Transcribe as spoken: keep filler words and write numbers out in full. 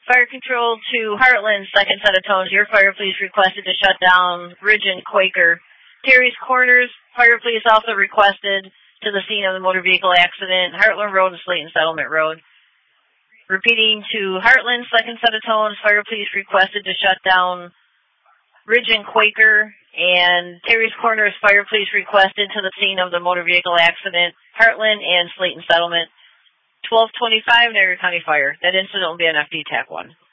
Fire control to Heartland, second set of tones. Your fire police requested to shut down Ridge and Quaker. Terry's Corners, fire police also requested to the scene of the motor vehicle accident, Heartland Road and Slayton Settlement Road. Repeating to Heartland, second set of tones. Fire police requested to shut down Ridge and Quaker. And Terry's Corners, fire police requested to the scene of the motor vehicle accident, Heartland and Slayton Settlement. twelve twenty-five, Niagara County Fire. That incident will be an F D TAC one.